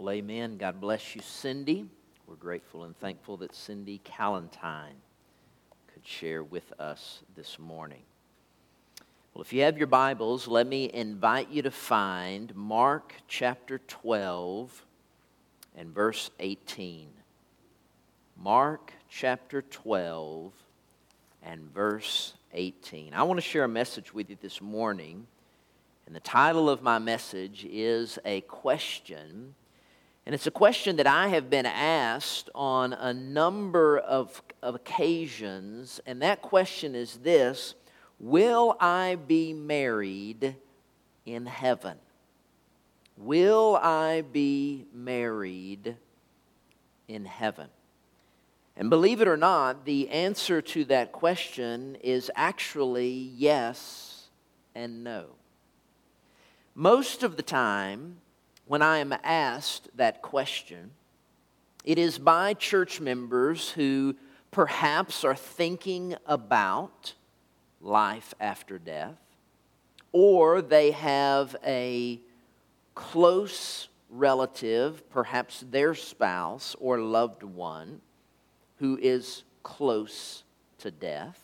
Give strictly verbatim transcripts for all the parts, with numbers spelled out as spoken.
Well, amen. God bless you, Cindy. We're grateful and thankful that Cindy Callentine could share with us this morning. Well, if you have your Bibles, let me invite you to find Mark chapter twelve and verse eighteen. Mark chapter twelve and verse eighteen. I want to share a message with you this morning, and the title of my message is a question. And it's a question that I have been asked on a number of, of occasions, and that question is this: will I be married in heaven? Will I be married in heaven? And believe it or not, the answer to that question is actually yes and no. Most of the time, when I am asked that question, it is by church members who perhaps are thinking about life after death, or they have a close relative, perhaps their spouse or loved one, who is close to death,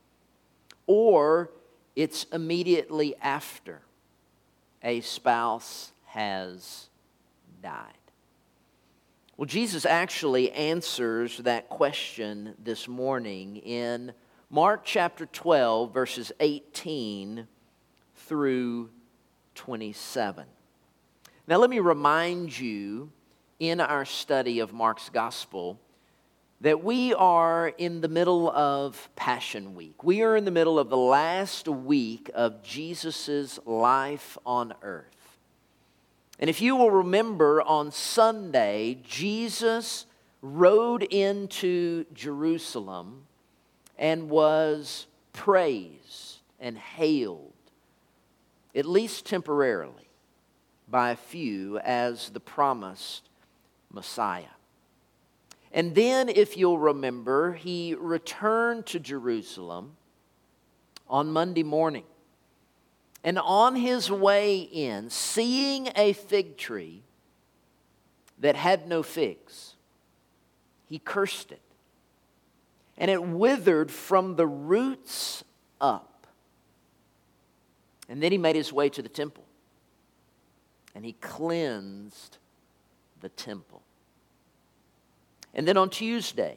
or it's immediately after a spouse has died. Well, Jesus actually answers that question this morning in Mark chapter twelve, verses eighteen through twenty-seven. Now, let me remind you in our study of Mark's gospel that we are in the middle of Passion Week. We are in the middle of the last week of Jesus' life on earth. And if you will remember, on Sunday, Jesus rode into Jerusalem and was praised and hailed, at least temporarily, by a few as the promised Messiah. And then, if you'll remember, he returned to Jerusalem on Monday morning. And on his way in, seeing a fig tree that had no figs, he cursed it. And it withered from the roots up. And then he made his way to the temple. And he cleansed the temple. And then on Tuesday,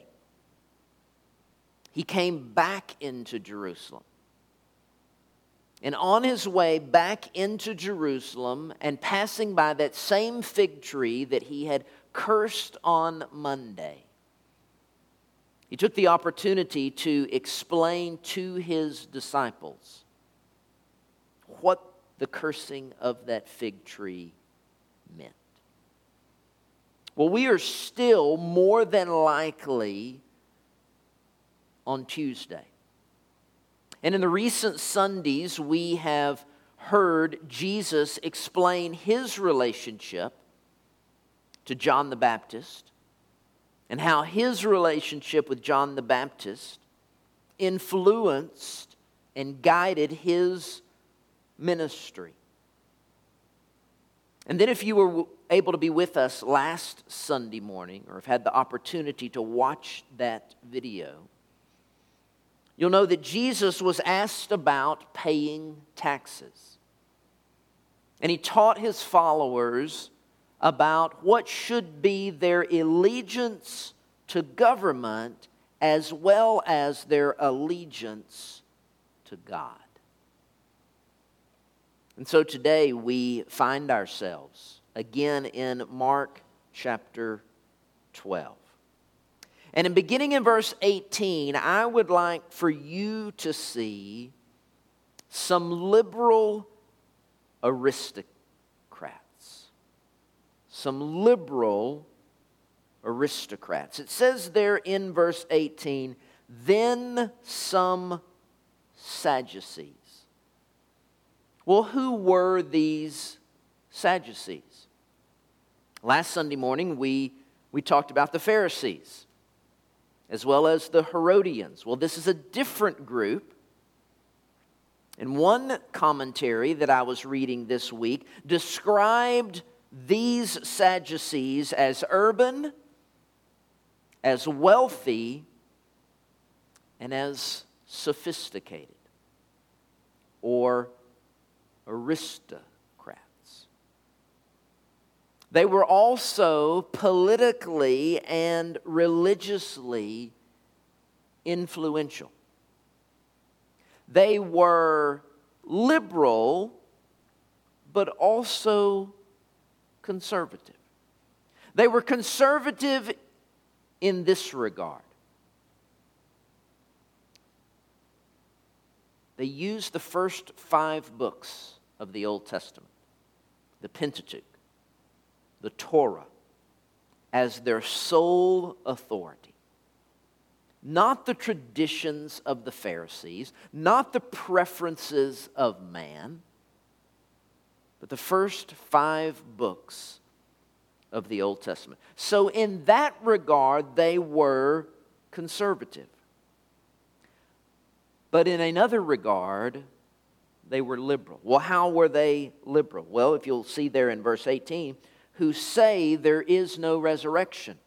he came back into Jerusalem. And on his way back into Jerusalem and passing by that same fig tree that he had cursed on Monday, he took the opportunity to explain to his disciples what the cursing of that fig tree meant. Well, we are still more than likely on Tuesday. And in the recent Sundays, we have heard Jesus explain his relationship to John the Baptist and how his relationship with John the Baptist influenced and guided his ministry. And then if you were able to be with us last Sunday morning, or have had the opportunity to watch that video, you'll know that Jesus was asked about paying taxes. And he taught his followers about what should be their allegiance to government as well as their allegiance to God. And so today we find ourselves again in Mark chapter twelve. And in beginning in verse eighteen, I would like for you to see some liberal aristocrats. Some liberal aristocrats. It says there in verse eighteen, then some Sadducees. Well, who were these Sadducees? Last Sunday morning, we, we talked about the Pharisees, as well as the Herodians. Well, this is a different group. And one commentary that I was reading this week described these Sadducees as urban, as wealthy, and as sophisticated, or aristocrats. They were also politically and religiously influential. They were liberal, but also conservative. They were conservative in this regard. They used the first five books of the Old Testament, the Pentateuch, the Torah, as their sole authority. Not the traditions of the Pharisees, not the preferences of man, but the first five books of the Old Testament. So in that regard, they were conservative. But in another regard, they were liberal. Well, how were they liberal? Well, if you'll see there in verse eighteen, who say there is no resurrection.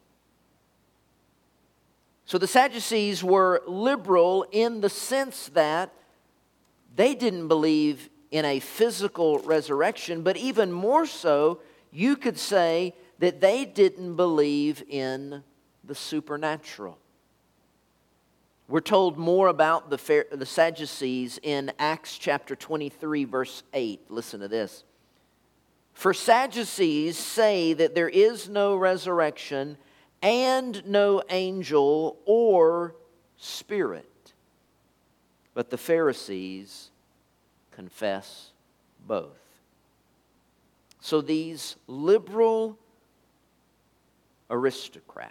So the Sadducees were liberal in the sense that they didn't believe in a physical resurrection, but even more so, you could say that they didn't believe in the supernatural. We're told more about the, the Sadducees in Acts chapter twenty-three, verse eight. Listen to this. For Sadducees say that there is no resurrection and no angel or spirit, but the Pharisees confess both. So these liberal aristocrats,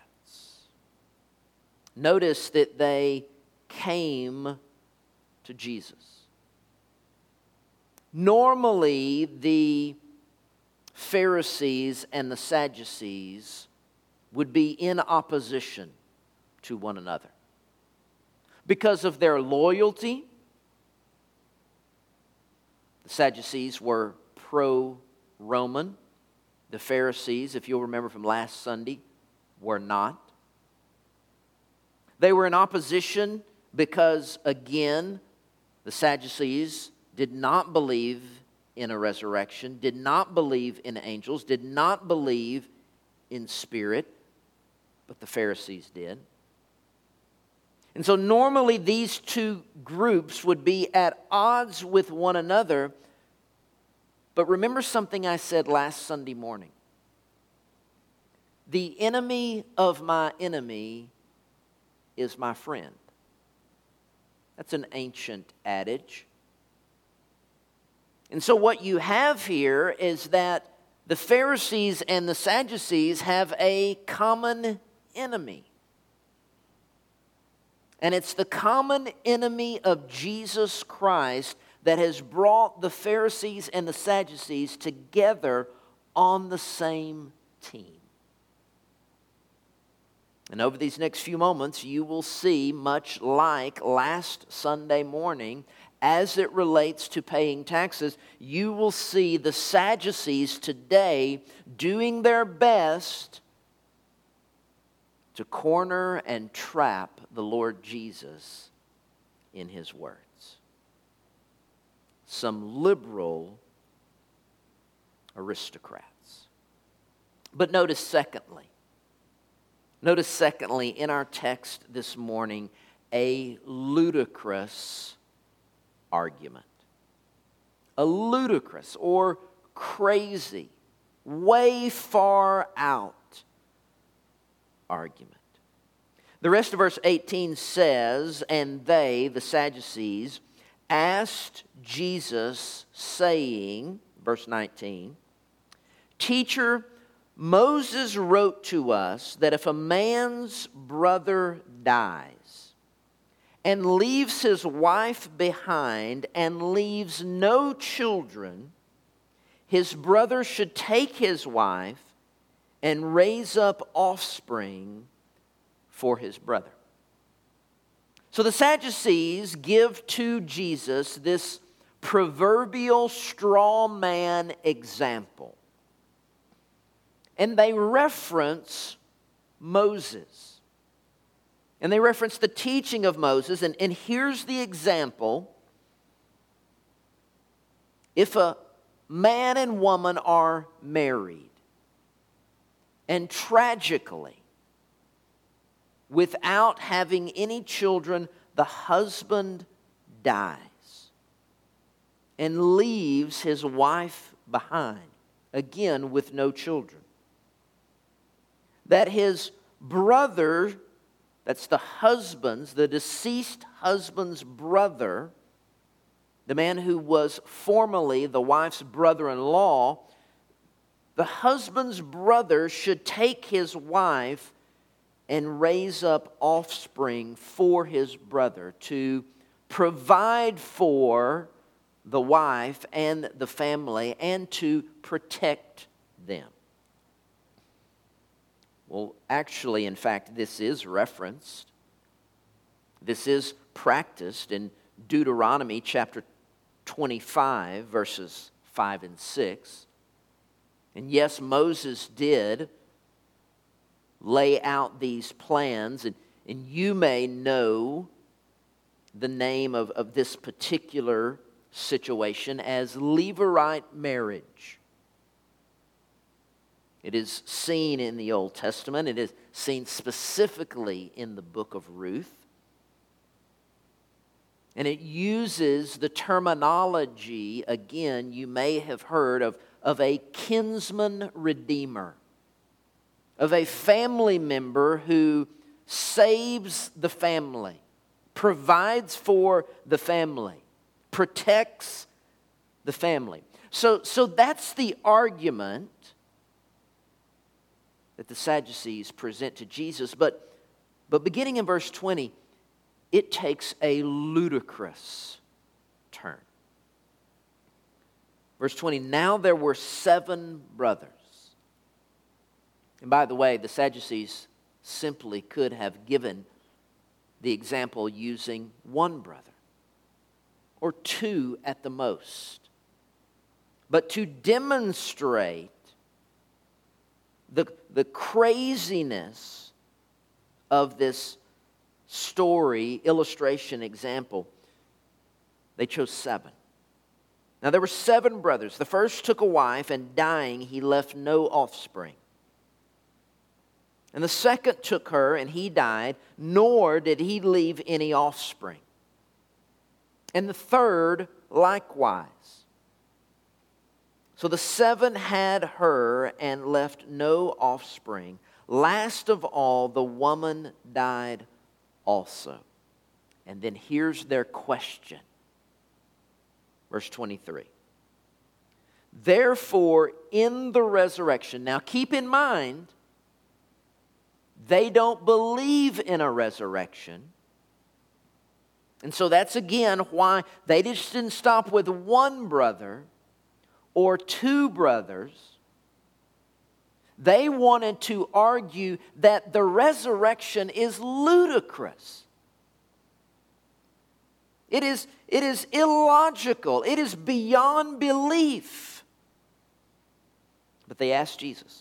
notice that they came to Jesus. Normally, the Pharisees and the Sadducees would be in opposition to one another because of their loyalty. The Sadducees were pro-Roman. The Pharisees, if you'll remember from last Sunday, were not. They were in opposition because, again, the Sadducees did not believe in a resurrection, did not believe in angels, did not believe in spirit, but the Pharisees did. And so normally these two groups would be at odds with one another. But remember something I said last Sunday morning. The enemy of my enemy is my friend. That's an ancient adage. And so what you have here is that the Pharisees and the Sadducees have a common enemy. And it's the common enemy of Jesus Christ that has brought the Pharisees and the Sadducees together on the same team. And over these next few moments, you will see, much like last Sunday morning, as it relates to paying taxes, you will see the Sadducees today doing their best to corner and trap the Lord Jesus in His words. Some liberal aristocrats. But notice secondly, notice secondly in our text this morning, a ludicrous argument. A ludicrous or crazy, way far out argument. The rest of verse eighteen says, and they, the Sadducees, asked Jesus, saying, verse nineteen, Teacher, Moses wrote to us that if a man's brother dies and leaves his wife behind and leaves no children, his brother should take his wife and raise up offspring for his brother. So the Sadducees give to Jesus this proverbial straw man example. and they reference Moses. And they reference the teaching of Moses, and, and here's the example. If a man and woman are married, and tragically, without having any children, the husband dies and leaves his wife behind, again with no children, that his brother, that's the husband's, the deceased husband's brother, the man who was formerly the wife's brother-in-law, the husband's brother should take his wife and raise up offspring for his brother to provide for the wife and the family and to protect them. Well, actually, in fact, this is referenced. This is practiced in Deuteronomy chapter twenty-five, verses five and six. And yes, Moses did lay out these plans, and, and you may know the name of, of this particular situation as Levirate marriage. It is seen in the Old Testament. It is seen specifically in the book of Ruth. And it uses the terminology, again, you may have heard of, of a kinsman redeemer, of a family member who saves the family, provides for the family, protects the family. So, so that's the argument that the Sadducees present to Jesus. But, but beginning in verse twenty, it takes a ludicrous turn. Verse twenty, now there were seven brothers. And by the way, the Sadducees simply could have given the example using one brother or two at the most. But to demonstrate the, the craziness of this story, illustration, example, they chose seven. Now there were seven brothers. The first took a wife, and dying, he left no offspring. And the second took her, and he died, nor did he leave any offspring. And the third likewise. So the seven had her and left no offspring. Last of all, the woman died also. And then here's their question. Verse twenty-three. Therefore, in the resurrection, now keep in mind, they don't believe in a resurrection. And so that's again why they just didn't stop with one brother or two brothers. They wanted to argue that the resurrection is ludicrous. It is, it is illogical. It is beyond belief. But they asked Jesus,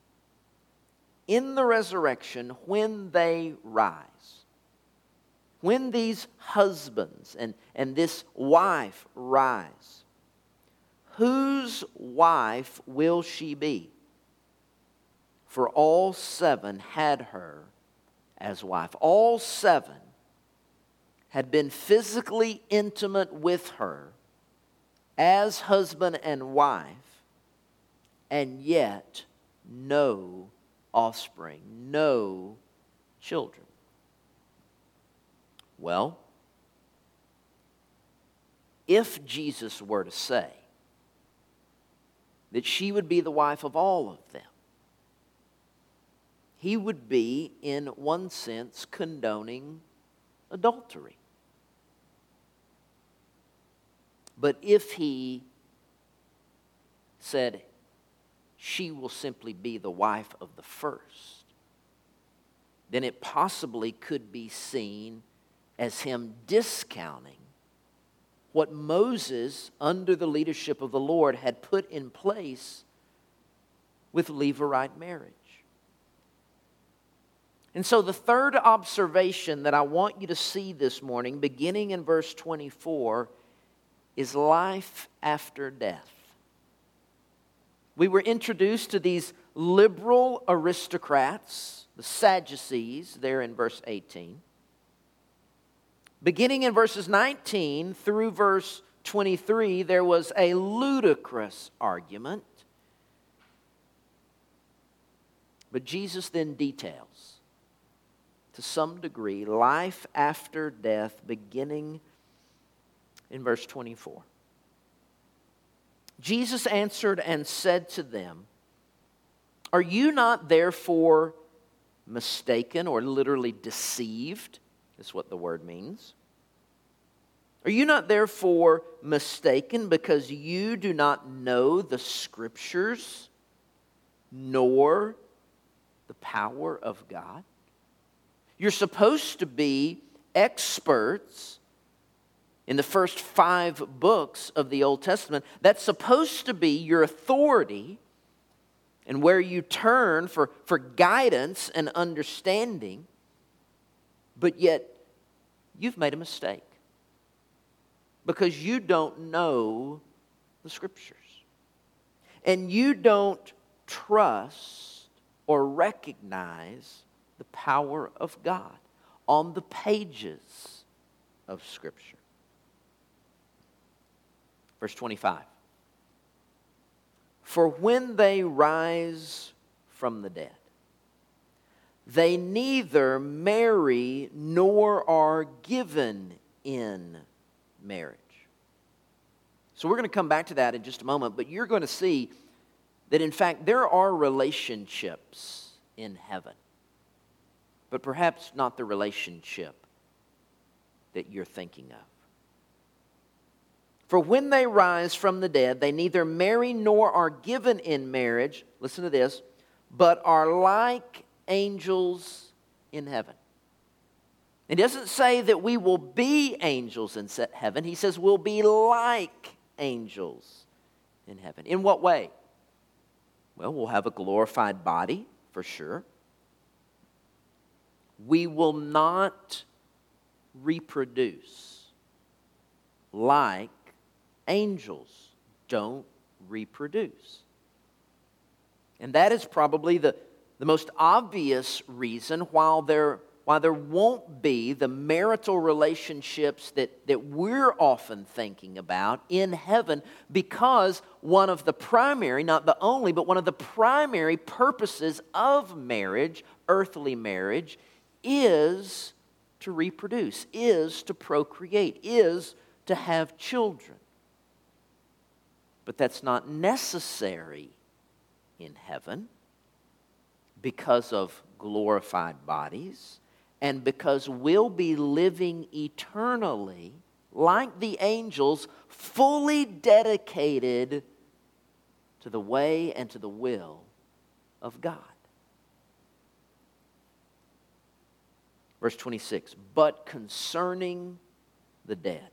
in the resurrection, when they rise, when these husbands and, and this wife rise, whose wife will she be? For all seven had her as wife. All seven had been physically intimate with her as husband and wife, and yet no offspring, no children. Well, if Jesus were to say that she would be the wife of all of them, he would be, in one sense, condoning adultery. But if he said she will simply be the wife of the first, then it possibly could be seen as him discounting what Moses, under the leadership of the Lord, had put in place with Levirate marriage. And so the third observation that I want you to see this morning, beginning in verse twenty-four, is life after death. We were introduced to these liberal aristocrats, the Sadducees, there in verse eighteen. Beginning in verses nineteen through verse twenty-three, there was a ludicrous argument. But Jesus then details, to some degree, life after death, beginning in verse twenty-four. Jesus answered and said to them, "Are you not therefore mistaken," or literally deceived, is what the word means? "Are you not therefore mistaken because you do not know the Scriptures, nor the power of God?" You're supposed to be experts in the first five books of the Old Testament. That's supposed to be your authority and where you turn for, for guidance and understanding. But yet, you've made a mistake because you don't know the Scriptures. And you don't trust or recognize the power of God on the pages of Scripture. Verse twenty-five. "For when they rise from the dead, they neither marry nor are given in marriage." So we're going to come back to that in just a moment, but you're going to see that in fact there are relationships in heaven, but perhaps not the relationship that you're thinking of. "For when they rise from the dead, they neither marry nor are given in marriage," listen to this, "but are like angels in heaven." It doesn't say that we will be angels in heaven. He says we'll be like angels in heaven. In what way? Well, we'll have a glorified body, for sure. We will not reproduce like angels don't reproduce. And that is probably the, the most obvious reason why there, why there won't be the marital relationships that, that we're often thinking about in heaven, because one of the primary, not the only, but one of the primary purposes of marriage, earthly marriage, is to reproduce, is to procreate, is to have children. But that's not necessary in heaven because of glorified bodies and because we'll be living eternally like the angels, fully dedicated to the way and to the will of God. Verse twenty-six, "But concerning the dead,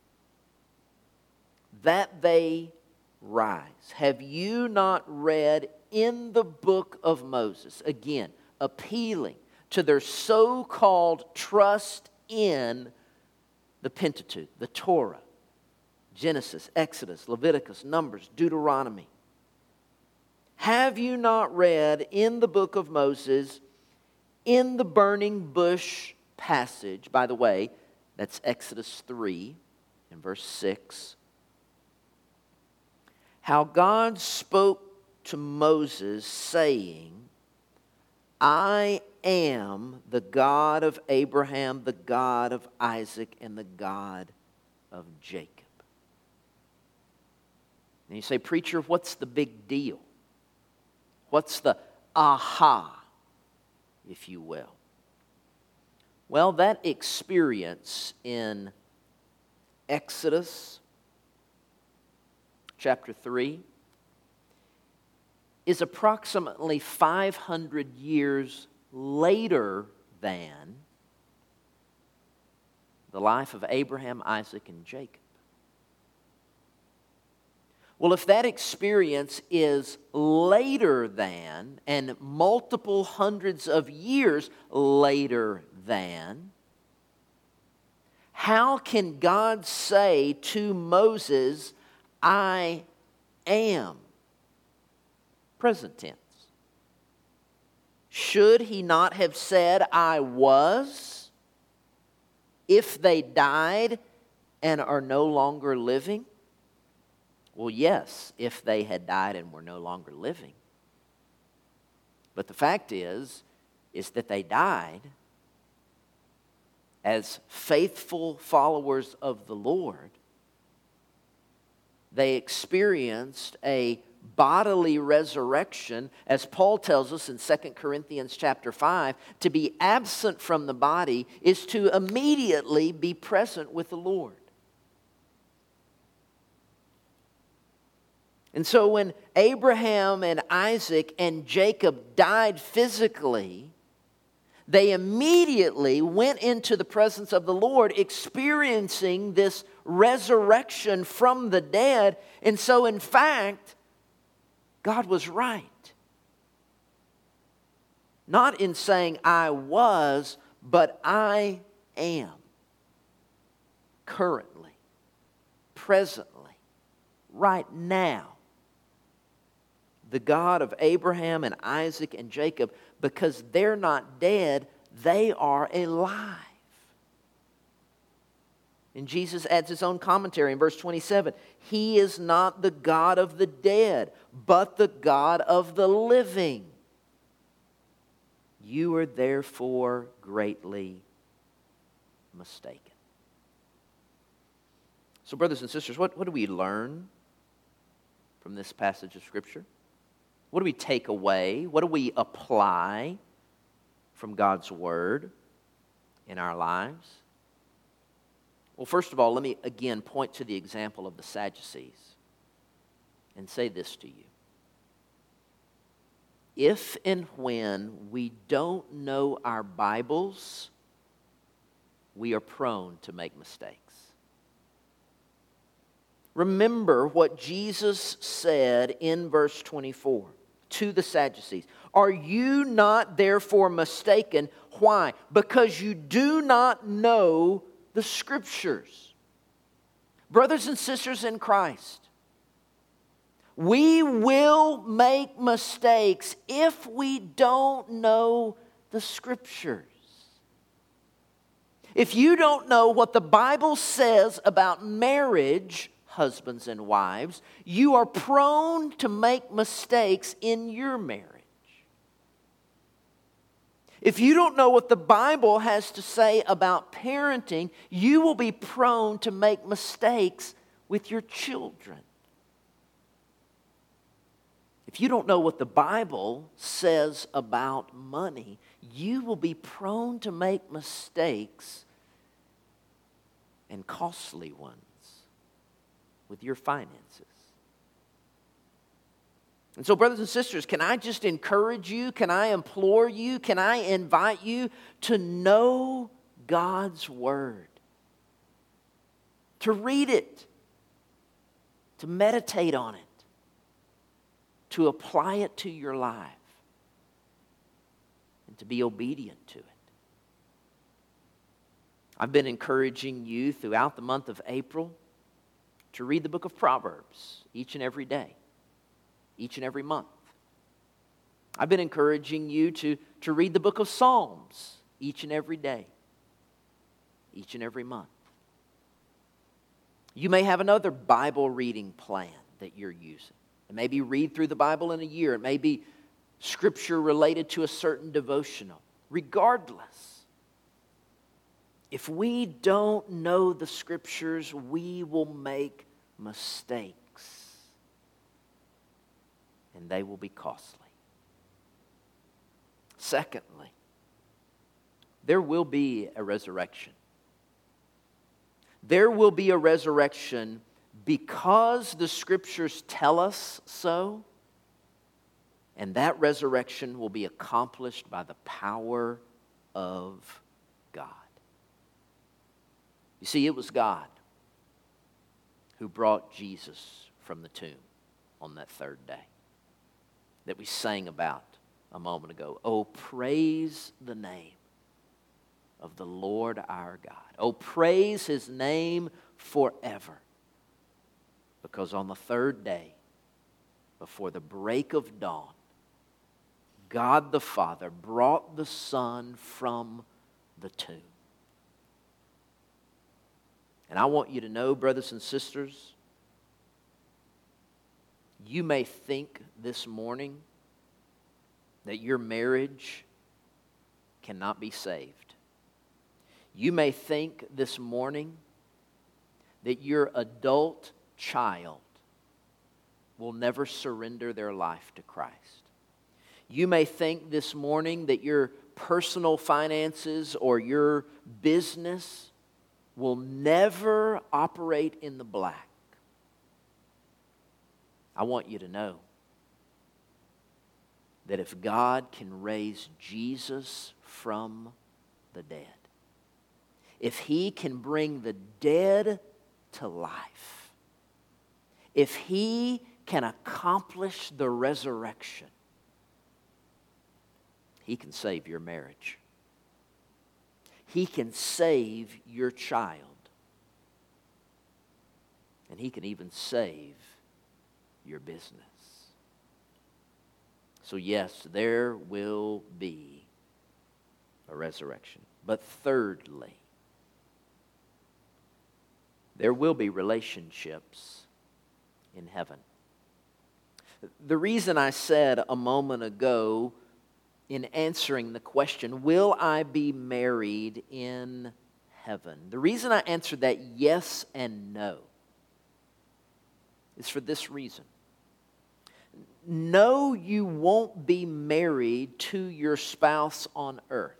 that they rise. Have you not read in the book of Moses?" Again, appealing to their so-called trust in the Pentateuch, the Torah, Genesis, Exodus, Leviticus, Numbers, Deuteronomy. "Have you not read in the book of Moses, in the burning bush passage?" By the way, that's Exodus three and verse six. "How God spoke to Moses, saying, I am the God of Abraham, the God of Isaac, and the God of Jacob." And you say, "Preacher, what's the big deal? What's the aha, if you will?" Well, that experience in Exodus chapter three is approximately five hundred years later than the life of Abraham, Isaac, and Jacob. Well, if that experience is later than, and multiple hundreds of years later than, how can God say to Moses, I am? Present tense. Should he not have said, I was, if they died and are no longer living? Well, yes, if they had died and were no longer living. But the fact is, is that they died as faithful followers of the Lord. They experienced a bodily resurrection, as Paul tells us in Second Corinthians chapter five, to be absent from the body is to immediately be present with the Lord. And so when Abraham and Isaac and Jacob died physically, they immediately went into the presence of the Lord, experiencing this resurrection from the dead. And so, in fact, God was right. Not in saying I was, but I am. Currently, presently, right now. The God of Abraham and Isaac and Jacob, because they're not dead, they are alive. And Jesus adds his own commentary in verse twenty-seven. He is not the God of the dead, but the God of the living. You are therefore greatly mistaken. So, brothers and sisters, what, what do we learn from this passage of Scripture? What do we take away? What do we apply from God's Word in our lives? Well, first of all, let me again point to the example of the Sadducees and say this to you. If and when we don't know our Bibles, we are prone to make mistakes. Remember what Jesus said in verse twenty-four to the Sadducees. Are you not therefore mistaken? Why? Because you do not know the Scriptures. Brothers and sisters in Christ, we will make mistakes if we don't know the Scriptures. If you don't know what the Bible says about marriage, husbands and wives, you are prone to make mistakes in your marriage. If you don't know what the Bible has to say about parenting, you will be prone to make mistakes with your children. If you don't know what the Bible says about money, you will be prone to make mistakes, and costly ones, with your finances. And so, brothers and sisters, can I just encourage you? Can I implore you? Can I invite you to know God's Word? To read it. To meditate on it. To apply it to your life. And to be obedient to it. I've been encouraging you throughout the month of April to read the book of Proverbs each and every day. Each and every month. I've been encouraging you to, to read the book of Psalms each and every day. Each and every month. You may have another Bible reading plan that you're using. It may be read through the Bible in a year. It may be scripture related to a certain devotional. Regardless, if we don't know the Scriptures, we will make mistakes. And they will be costly. Secondly, there will be a resurrection. There will be a resurrection because the Scriptures tell us so, and that resurrection will be accomplished by the power of God. You see, it was God who brought Jesus from the tomb on that third day that we sang about a moment ago. Oh, praise the name of the Lord our God. Oh, praise His name forever. Because on the third day, before the break of dawn, God the Father brought the Son from the tomb. And I want you to know, brothers and sisters, you may think this morning that your marriage cannot be saved. You may think this morning that your adult child will never surrender their life to Christ. You may think this morning that your personal finances or your business will never operate in the black. I want you to know that if God can raise Jesus from the dead, if He can bring the dead to life, if He can accomplish the resurrection, He can save your marriage. He can save your child. And He can even save your business. So yes, there will be a resurrection. But thirdly, there will be relationships in heaven. The reason I said a moment ago in answering the question, will I be married in heaven? The reason I answered that yes and no is for this reason. No, you won't be married to your spouse on earth.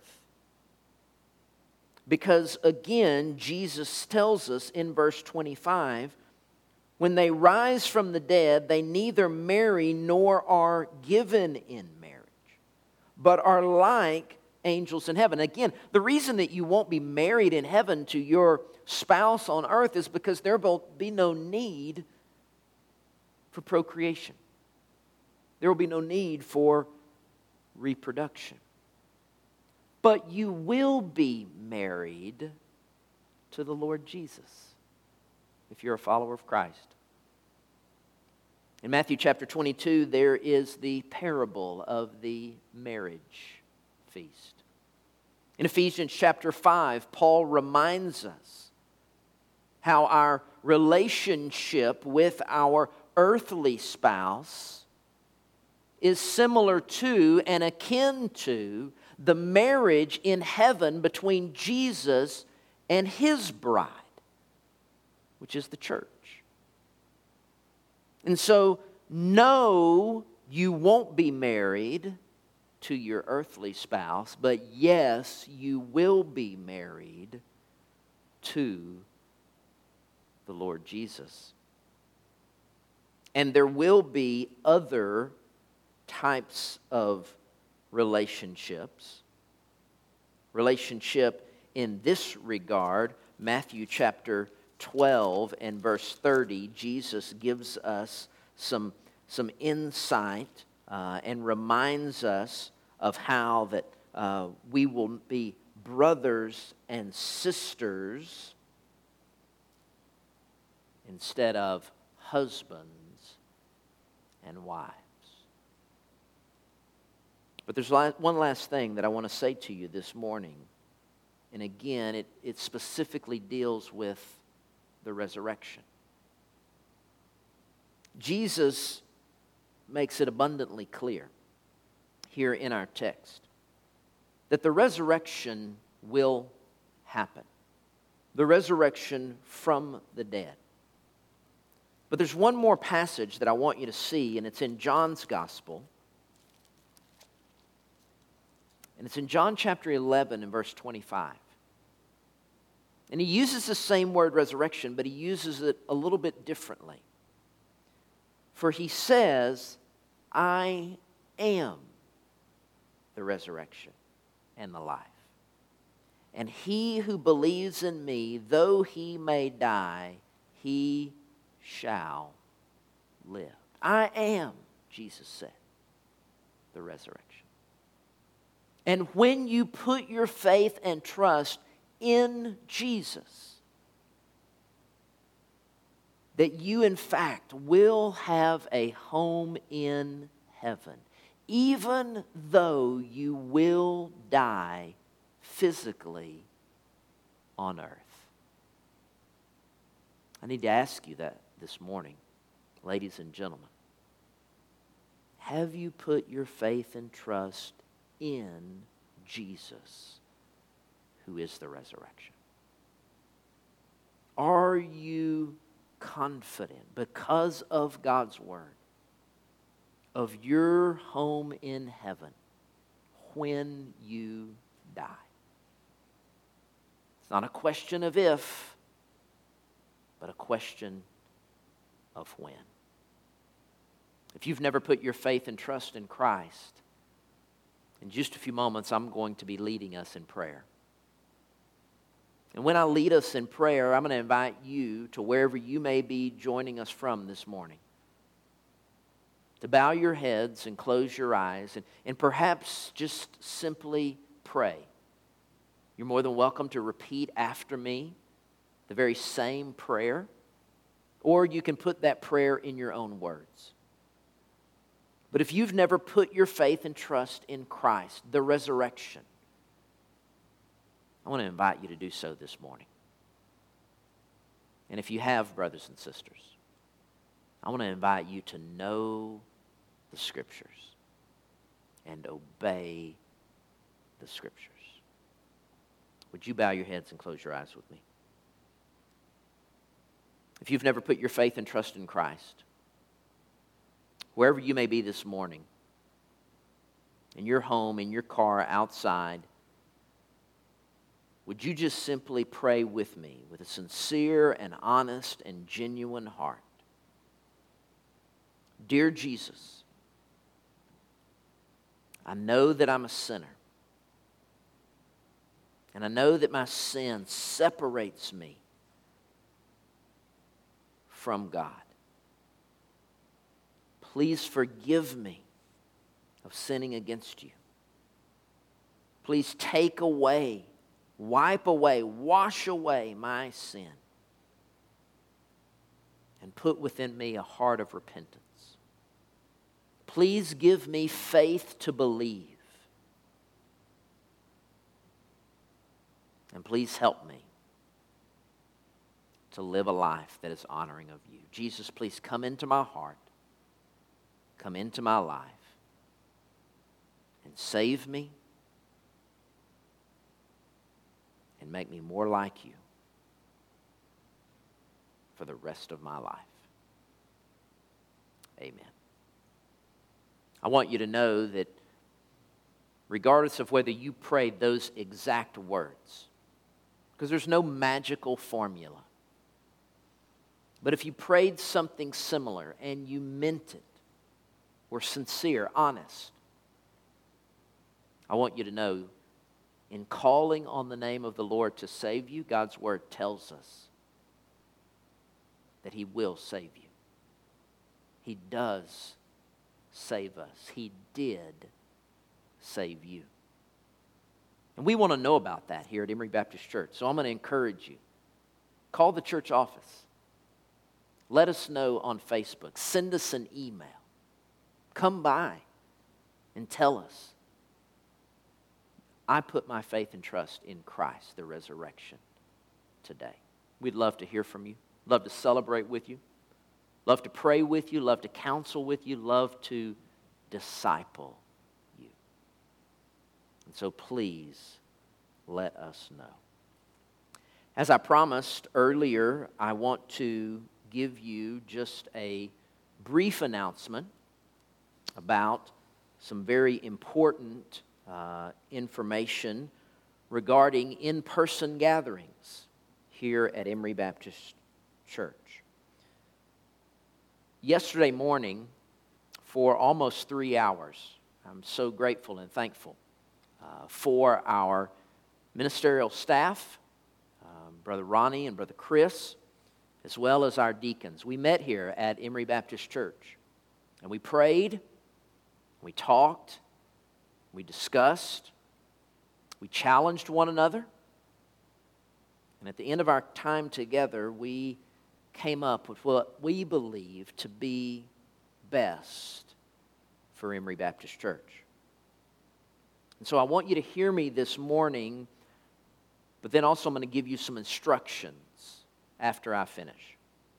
Because again, Jesus tells us in verse twenty-five, when they rise from the dead, they neither marry nor are given in marriage, but are like angels in heaven. Again, the reason that you won't be married in heaven to your spouse on earth is because there will be no need for procreation. There will be no need for reproduction. But you will be married to the Lord Jesus if you're a follower of Christ. In Matthew chapter twenty-two, there is the parable of the marriage feast. In Ephesians chapter five, Paul reminds us how our relationship with our earthly spouse is similar to and akin to the marriage in heaven between Jesus and His bride, which is the church. And so, no, you won't be married to your earthly spouse, but yes, you will be married to the Lord Jesus. And there will be other types of relationships. Relationship in this regard, Matthew chapter twelve and verse thirty, Jesus gives us some, some insight uh, and reminds us of how that uh, we will be brothers and sisters instead of husbands and wives. But there's one last thing that I want to say to you this morning. And again, it, it specifically deals with the resurrection. Jesus makes it abundantly clear here in our text that the resurrection will happen. The resurrection from the dead. But there's one more passage that I want you to see, and it's in John's Gospel. And it's in John chapter eleven and verse twenty-five. And he uses the same word resurrection, but he uses it a little bit differently. For he says, I am the resurrection and the life. And he who believes in me, though he may die, he shall lived. I am, Jesus said, the resurrection. And when you put your faith and trust in Jesus, that you in fact will have a home in heaven, even though you will die physically on earth. I need to ask you that this morning, ladies and gentlemen. Have you put your faith and trust in Jesus, who is the resurrection? Are you confident, because of God's word, of your home in heaven when you die? It's not a question of if, but a question of when. If you've never put your faith and trust in Christ, in just a few moments I'm going to be leading us in prayer. And when I lead us in prayer, I'm going to invite you to wherever you may be joining us from this morning, to bow your heads and close your eyes and, and perhaps just simply pray. You're more than welcome to repeat after me the very same prayer, or you can put that prayer in your own words. But if you've never put your faith and trust in Christ, the resurrection, I want to invite you to do so this morning. And if you have, brothers and sisters, I want to invite you to know the Scriptures and obey the Scriptures. Would you bow your heads and close your eyes with me? If you've never put your faith and trust in Christ, wherever you may be this morning, in your home, in your car, outside, would you just simply pray with me with a sincere and honest and genuine heart? Dear Jesus, I know that I'm a sinner. And I know that my sin separates me from God. Please forgive me of sinning against you. Please take away, wipe away, wash away my sin. And put within me a heart of repentance. Please give me faith to believe. And please help me to live a life that is honoring of you. Jesus, please come into my heart. Come into my life. And save me. And make me more like you for the rest of my life. Amen. I want you to know that regardless of whether you prayed those exact words, because there's no magical formula, but if you prayed something similar and you meant it, were sincere, honest, I want you to know, in calling on the name of the Lord to save you, God's word tells us that He will save you. He does save us. He did save you. And we want to know about that here at Emory Baptist Church. So I'm going to encourage you. Call the church office. Let us know on Facebook. Send us an email. Come by and tell us, I put my faith and trust in Christ, the resurrection, today. We'd love to hear from you. Love to celebrate with you. Love to pray with you. Love to counsel with you. Love to disciple you. And so please let us know. As I promised earlier, I want to give you just a brief announcement about some very important uh, information regarding in-person gatherings here at Emory Baptist Church. Yesterday morning, for almost three hours, I'm so grateful and thankful uh, for our ministerial staff, um, Brother Ronnie and Brother Chris, as well as our deacons. We met here at Emory Baptist Church, and we prayed, we talked, we discussed, we challenged one another, and at the end of our time together, we came up with what we believe to be best for Emory Baptist Church. And so I want you to hear me this morning, but then also I'm going to give you some instructions after I finish.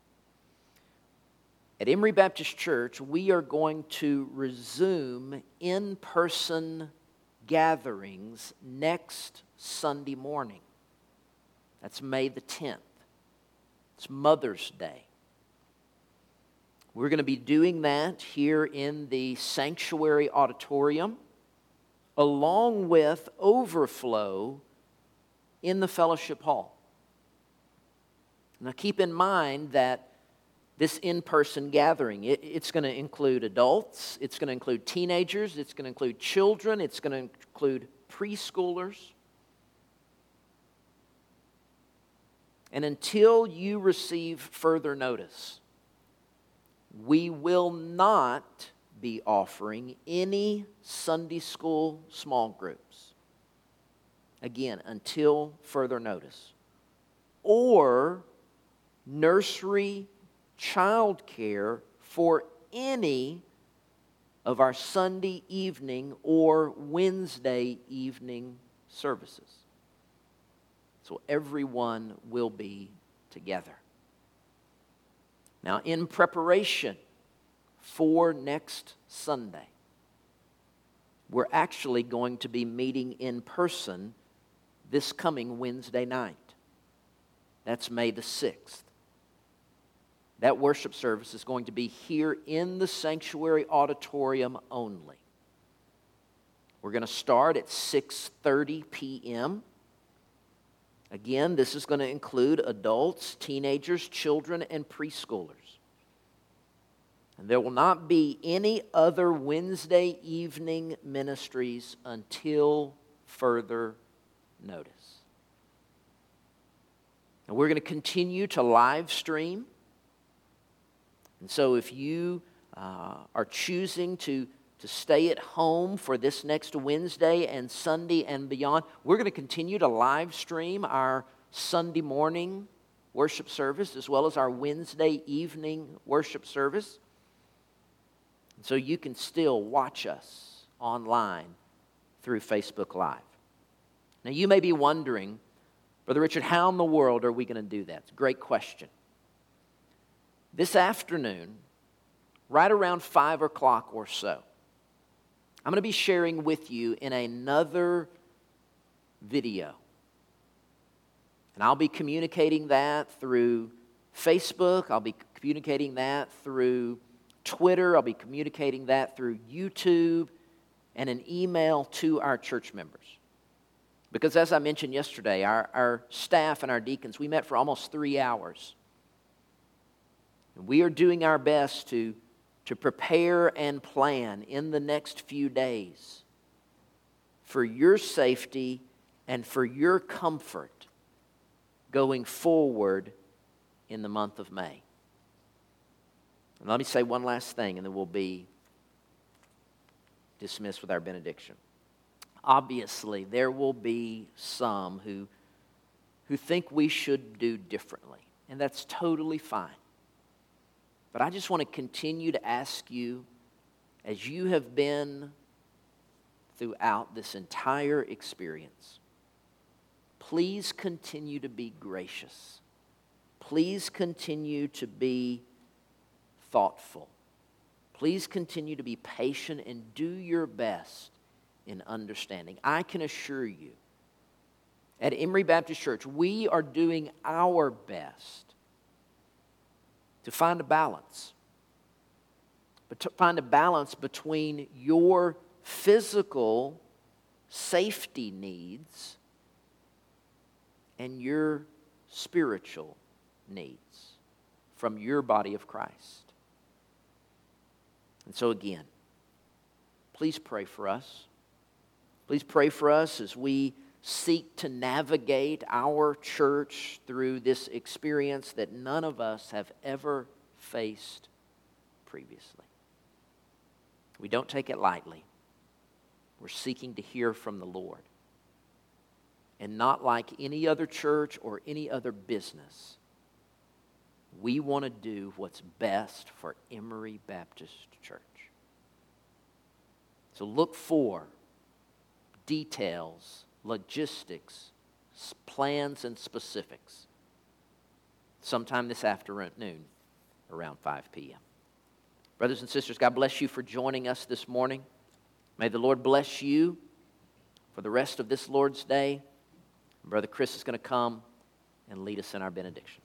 At Emory Baptist Church, we are going to resume in-person gatherings next Sunday morning. That's May the tenth. It's Mother's Day. We're going to be doing that here in the Sanctuary Auditorium, along with overflow in the Fellowship Hall. Now keep in mind that this in-person gathering, it, it's going to include adults, it's going to include teenagers, it's going to include children, it's going to include preschoolers. And until you receive further notice, we will not be offering any Sunday school small groups. Again, until further notice. Or nursery child care for any of our Sunday evening or Wednesday evening services. So everyone will be together. Now, in preparation for next Sunday, we're actually going to be meeting in person this coming Wednesday night. That's May the sixth. That worship service is going to be here in the Sanctuary Auditorium only. We're going to start at six thirty p.m. Again, this is going to include adults, teenagers, children, and preschoolers. And there will not be any other Wednesday evening ministries until further notice. And we're going to continue to live stream. And so if you uh, are choosing to, to stay at home for this next Wednesday and Sunday and beyond, we're going to continue to live stream our Sunday morning worship service as well as our Wednesday evening worship service. So you can still watch us online through Facebook Live. Now you may be wondering, Brother Richard, how in the world are we going to do that? It's a great question. This afternoon, right around five o'clock or so, I'm going to be sharing with you in another video. And I'll be communicating that through Facebook. I'll be communicating that through Twitter. I'll be communicating that through YouTube and an email to our church members. Because as I mentioned yesterday, our, our staff and our deacons, we met for almost three hours. And we are doing our best to, to prepare and plan in the next few days for your safety and for your comfort going forward in the month of May. And let me say one last thing, and then we'll be dismissed with our benediction. Obviously, there will be some who, who think we should do differently, and that's totally fine. But I just want to continue to ask you, as you have been throughout this entire experience, please continue to be gracious. Please continue to be thoughtful. Please continue to be patient and do your best in understanding. I can assure you, at Emory Baptist Church, we are doing our best to find a balance. But to find a balance between your physical safety needs and your spiritual needs from your body of Christ. And so again, please pray for us. Please pray for us as we seek to navigate our church through this experience that none of us have ever faced previously. We don't take it lightly. We're seeking to hear from the Lord. And not like any other church or any other business, we want to do what's best for Emory Baptist Church. So look for details, logistics, plans, and specifics sometime this afternoon around five p.m. Brothers and sisters, God bless you for joining us this morning. May the Lord bless you for the rest of this Lord's Day. Brother Chris is going to come and lead us in our benediction.